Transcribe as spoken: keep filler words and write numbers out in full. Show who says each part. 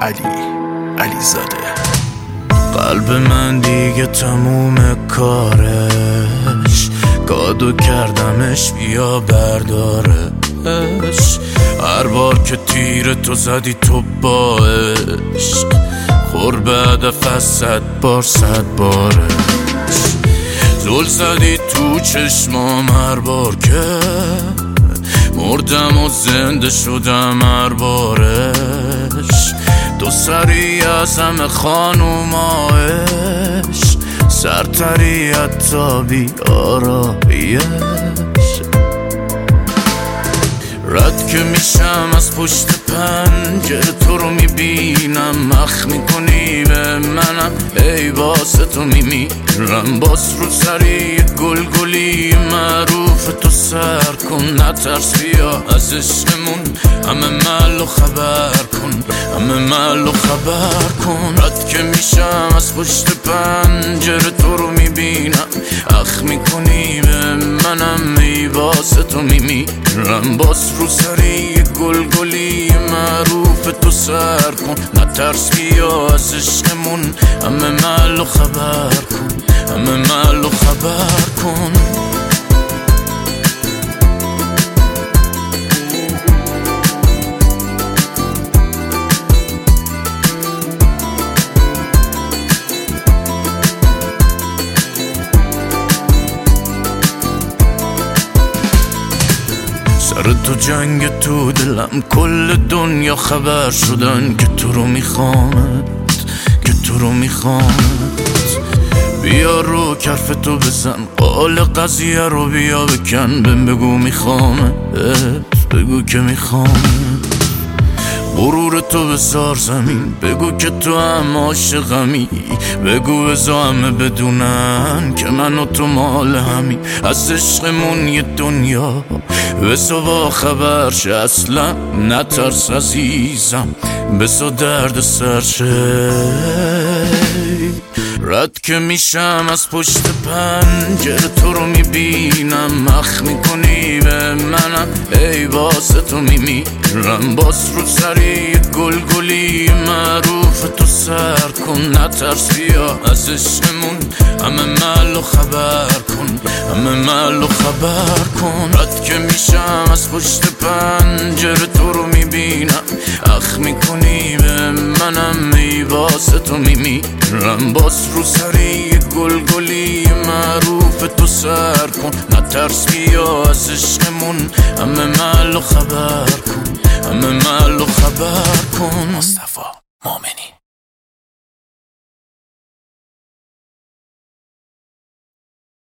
Speaker 1: علی علی زاده.
Speaker 2: قلب من دیگه تموم کارش، گادو کردمش بیا بردارش. هر بار که تیر تو زدی تو با عشق، خور به هدف از صد بار صد بارش. زل زدی تو چشمام هر بار که مردم و زنده شدم هر بارش. دو سری از همه خانومایش، سرتری حتی بی آرایش. رد که میشم از پشت پنجره تو رو میبینم، مخ میکنی به منم ای واسه تو میمیرم. باز رو سری گلگلی معروف تو سر کن، نترس بیا از عشقمون همه محل و خبر کن، همه محل و خبر کن. رد که میشم از پشت پنجره تو رو میبینم، اخ میکنی به منم ای واسه تو میمیرم. باز رو سری گلگلی معروف تو سر کن، نترس بیا از عشقمون همه محل و خبر کن، همه محل و خبر کن. سر تو جنگ تو دلم، کل دنیا خبر شدن که تو رو میخوامت، که تو رو میخوامت. بیا رو کف تو بزن قال قضیه رو بیا بکن، بهم بگو میخوامت، بگو که میخوامت. غرور تو بذار زمین، بگو که تو هم عاشقمی، بگو بذار همه بدونن که من و تو مال همی. از عشقمون یه دنیا بذار با خبر شه، اصلا نترس عزیزم بذار درد سر شه. رد که میشم از پشت پنجره تو رو میبینم، مخ میکنی به منم ای واسه تو میمیرم. باز رو سری گلگلی معروف تو سر کن، نترس بیا از عشقمون همه محل و خبر کن، همه محل و خبر کن. رد که میشم از پشت پنجره تو رو میبینم، اخ میکنی به منم ای واسه تو میمیرم. باز رو سری گلگلی معروف تو سر کن، نترس بیا از عشقمون همه محل و خبر کن، همه محل و خبر کن.
Speaker 1: مصطفی مومنی.